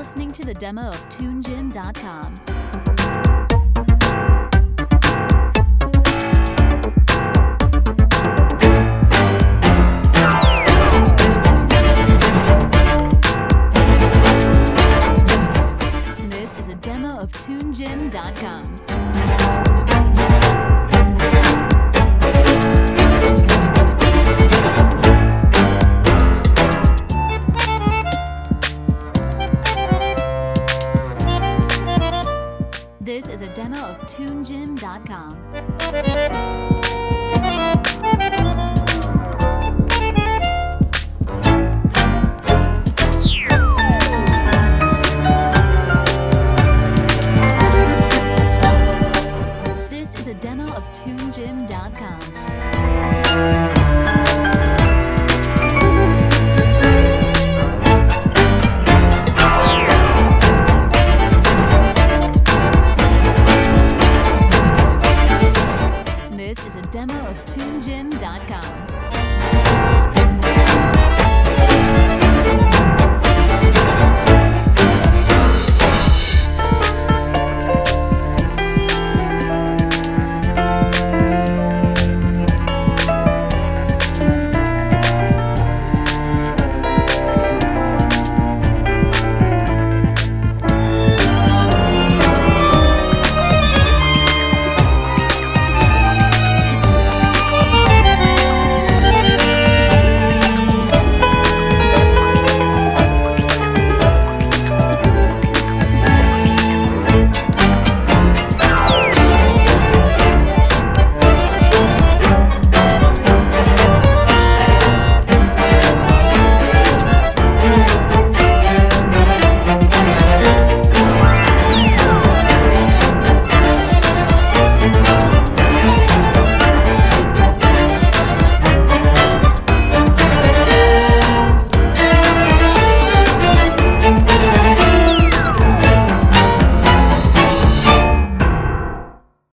listening to the demo of TuneGym.com. This is a demo of TuneGym.com. This is a demo of TuneGym.com. This is a demo of TuneGym.com. This is a demo of TuneGym.com.